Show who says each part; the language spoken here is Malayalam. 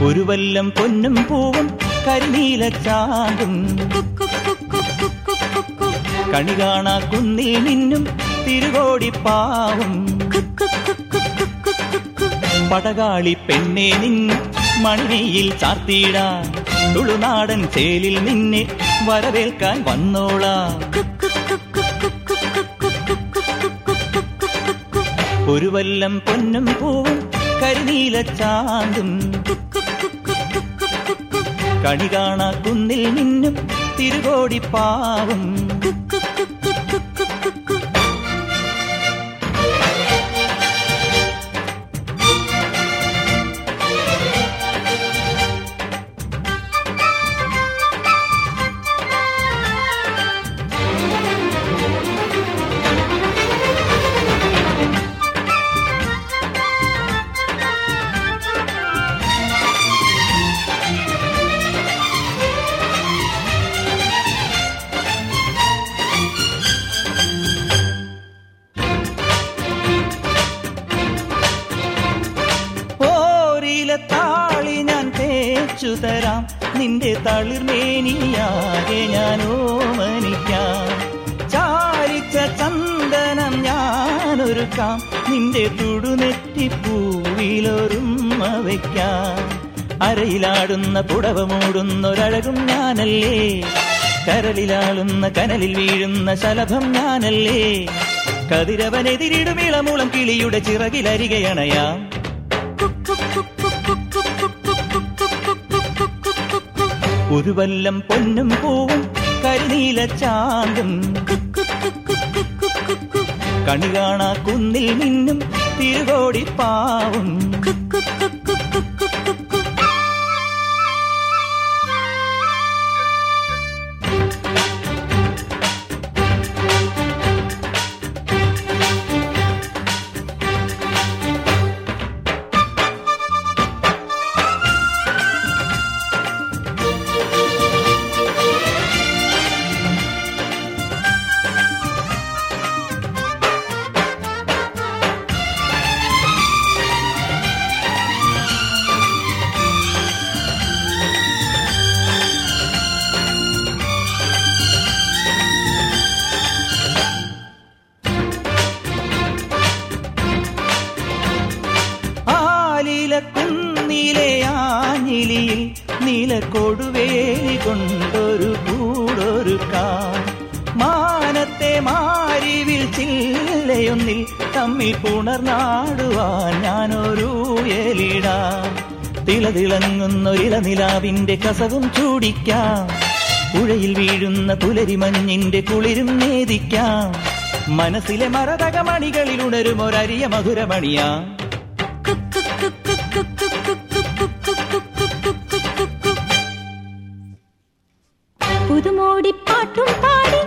Speaker 1: ഒരു വല്ലം പൊന്നും പൂവും കരിനീല ചാന്തും കണി കാണാ കുന്നിൽ നിന്നും തിരുകോടിപ്പാവും പടകാളി പെണ്ണെ നിൻ മണിയിൽ ചാർത്തിയിടാൻ തുളുനാടൻ ചേലിൽ നിന്നെ വരവേൽക്കാൻ വന്നോളാം. ഒരു വല്ലം പൊന്നും പൂവും കരിനീല ചാന്തും കണി കാണാ കുന്നിൽ നിന്നും തിരുകോടിപ്പാവും താളി ഞാൻ തേച്ചു തരാം നിന്റെ തളിർമേനിയാകെ ഞാൻ ഓമനിക്കാം. ചാലിച്ച ചന്ദനം ഞാനൊരുക്കാം നിന്റെ തുടുനെറ്റിപ്പൂവിലൊരുമ്മ വയ്ക്കാം. അരയിലാടുന്ന പുടവ മൂടുന്നൊരഴകും ഞാനല്ലേ, കരളിലാളുന്ന കനലിൽ വീഴുന്ന ശലഭം ഞാനല്ലേ. കതിരവനെതിരിടും ഇളമുളം കിളിയുടെ ചിറകിലരികയണയാം. ഒരു വല്ലം പൊന്നും പൂവും കരിനീല ചാന്തും കണി കാണാ കുന്നിൽ നിന്നും തിരുകോടിപ്പാവും കുന്നിലെ ആഞ്ഞിലിയിൽ നീലക്കൊടുവേലി കൊണ്ടൊരു കൂടൊരുക്കാം. മാനത്തെ മാരിവിൽ ചില്ലയൊന്നിൽ തമ്മിൽ പുണർനാടുവാൻ ഞാനൊരു എലിടാം. തിളതിളങ്ങുന്നൊരിളനിലാവിന്റെ കസവും ചൂടിക്കാം. പുഴയിൽ വീഴുന്ന പുലരിമഞ്ഞിന്റെ കുളിരും നേദിക്കാം. മനസ്സിലെ മരതകമണികളിൽ ഉണരുമൊരരിയ മധുരമണിയാ.
Speaker 2: പുതുമോടി പാട്ടും പാടി